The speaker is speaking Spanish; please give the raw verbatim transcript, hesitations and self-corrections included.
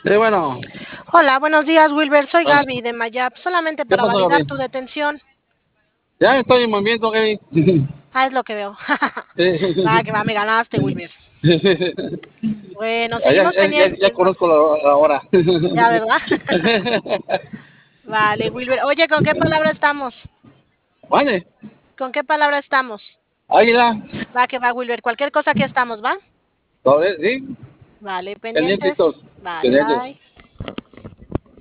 Sí, bueno, Hola, buenos días, Wilber. Soy bueno, Gaby de Mayap, solamente ¿qué para pasó, validar Gaby? tu detención. Ya estoy en movimiento, Gaby. Ah, es lo que veo. Va, Sí. que va, me ganaste, Wilber. Bueno, Ya, seguimos ya, ya, ya pendientes, ¿no? conozco la, la hora. Ya, ¿verdad? Vale, Wilber. Oye, ¿con qué palabra estamos? Vale, ¿Con qué palabra estamos? águila, Va, que va, Wilber. Cualquier cosa aquí estamos, ¿va? ¿todo bien? Sí, Vale, pendientes. pendientitos, Vale, pendientes. bye.